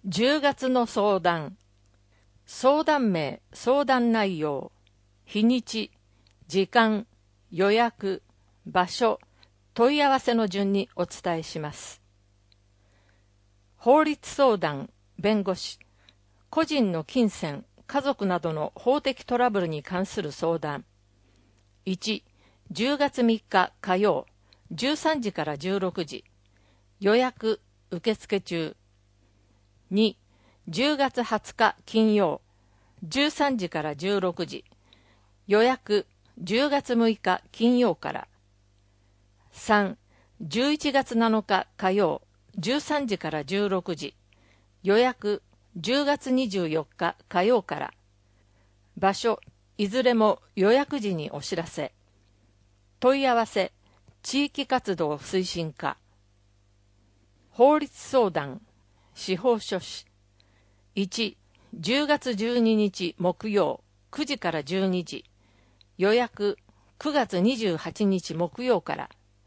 10月の相談。相談名、相談内容、日にち、時間、予約、場所、問い合わせの順にお伝えします。法律相談、弁護士、個人の金銭、家族などの法的トラブルに関する相談。1、10月3日火曜、13時から16時。予約、受付中。2、10月20日金曜、13時から16時。予約、10月6日金曜から。3、11月7日火曜、13時から16時。予約、10月24日火曜から。場所、いずれも予約時にお知らせ。問い合わせ、地域活動推進課。法律相談、司法書士。1、10月12日木曜、9時から12時。予約、9月28日木曜から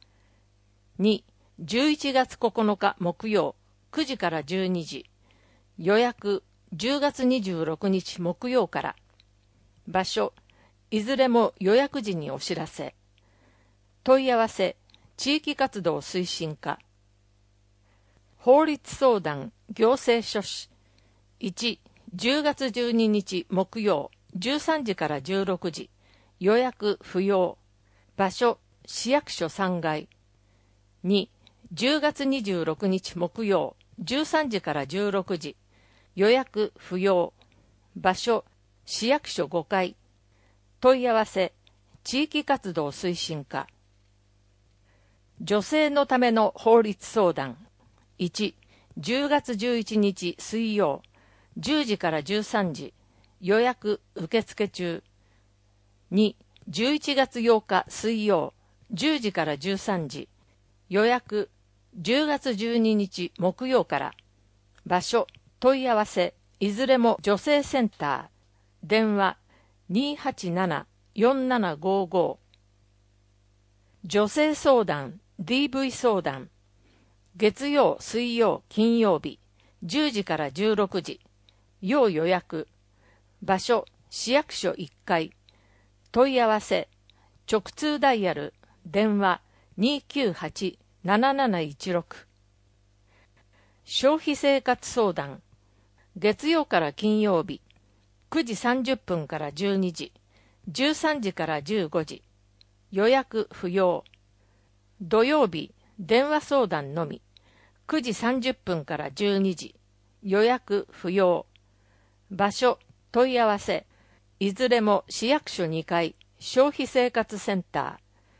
。2、11月9日木曜、9時から12時。予約、10月26日木曜から。場所、いずれも予約時にお知らせ。問い合わせ、地域活動推進課。法律相談、行政書士。1、10月12日木曜、13時から16時。予約不要。場所、市役所3階。2、10月26日木曜、13時から16時。予約不要。場所、市役所5階。問い合わせ、地域活動推進課。女性のための法律相談。1、10月11日水曜、10時から13時。予約受付中。2、11月8日水曜、10時から13時。予約10月12日木曜から。場所、問い合わせ、いずれも女性センター。電話 287-4755。女性相談、DV 相談。月曜、水曜、金曜日、10時から16時。要予約。場所、市役所1階。問い合わせ、直通ダイヤル、電話 298-7716。消費生活相談。月曜から金曜日、9時30分から12時、13時から15時。予約不要。土曜日、電話相談のみ。9時30分から12時。予約不要。場所、問い合わせ。いずれも市役所2階、消費生活センター。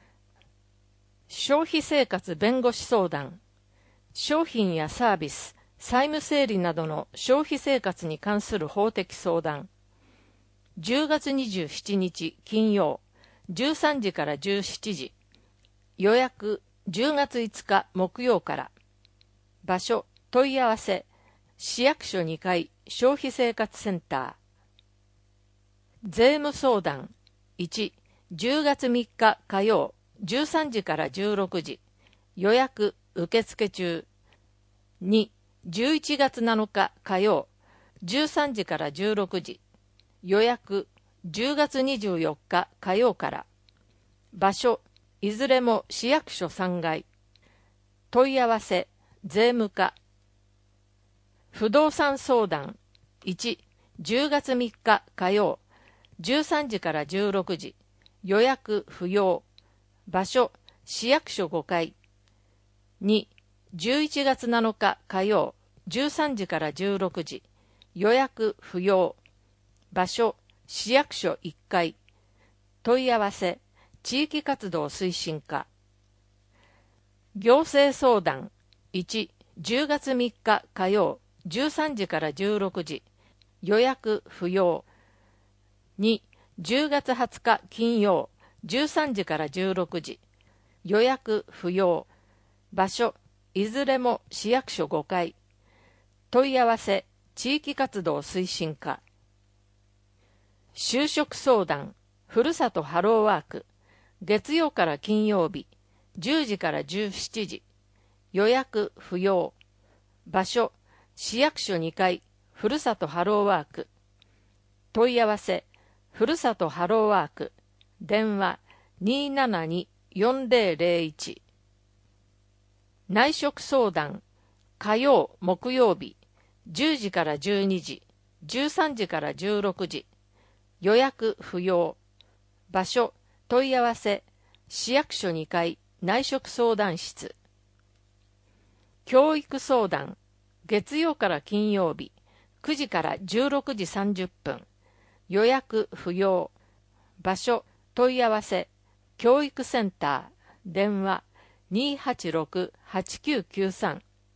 消費生活弁護士相談。商品やサービス、債務整理などの消費生活に関する法的相談。10月27日金曜、13時から17時。予約10月5日木曜から。場所、問い合わせ、市役所2階、消費生活センター。税務相談。1、10月3日火曜、13時から16時。予約受付中。2、11月7日火曜、13時から16時。予約10月24日火曜から。場所、いずれも市役所3階。問い合わせ、税務課。不動産相談。1、10月3日火曜、13時から16時。予約不要。場所、市役所5階。2、11月7日火曜、13時から16時。予約不要。場所、市役所1階。問い合わせ、地域活動推進課。行政相談。1、10月3日火曜、13時から16時。予約不要。2、10月20日金曜、13時から16時。予約不要。場所、いずれも市役所5階。問い合わせ、地域活動推進課。就職相談、ふるさとハローワーク。月曜から金曜日、10時から17時。予約不要。場所、 市役所2階ふるさとハローワーク。問い合わせふるさとハローワーク。電話 272-4001。内職相談火曜木曜日10時から12時、13時から16時。予約不要。場所問い合わせ市役所2階内職相談室。教育相談月曜から金曜日9時から16時30分。予約不要。場所問い合わせ教育センター。電話 286-8993。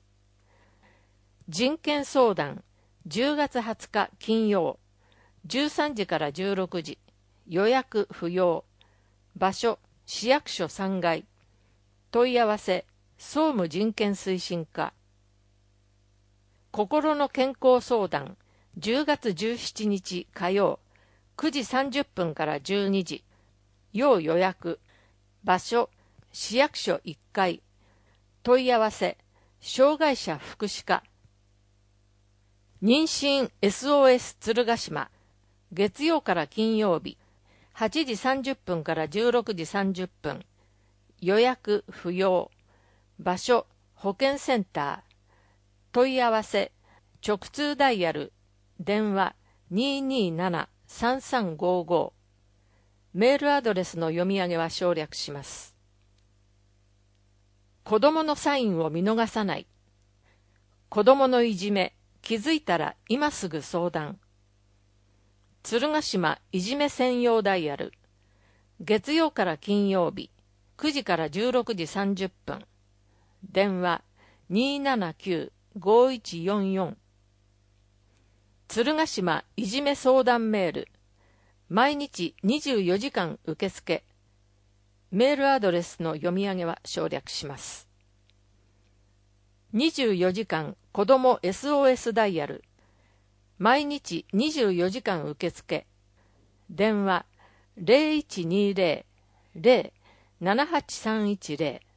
人権相談10月20日金曜13時から16時。予約不要。場所市役所3階。問い合わせ総務人権推進課。心の健康相談10月17日火曜9時30分から12時。要予約。場所市役所1階。問い合わせ障害者福祉課。妊娠 SOS 鶴ヶ島月曜から金曜日8時30分から16時30分。予約不要。場所保健センター。問い合わせ直通ダイヤル。電話 227-3355。メールアドレスの読み上げは省略します。子供のサインを見逃さない。子供のいじめ気づいたら今すぐ相談。鶴ヶ島いじめ専用ダイヤル。月曜から金曜日9時から16時30分。電話 279-5144。鶴ヶ島いじめ相談メール。毎日24時間受付。メールアドレスの読み上げは省略します。24時間子ども SOS ダイヤル。毎日24時間受付。電話 0120-078-310。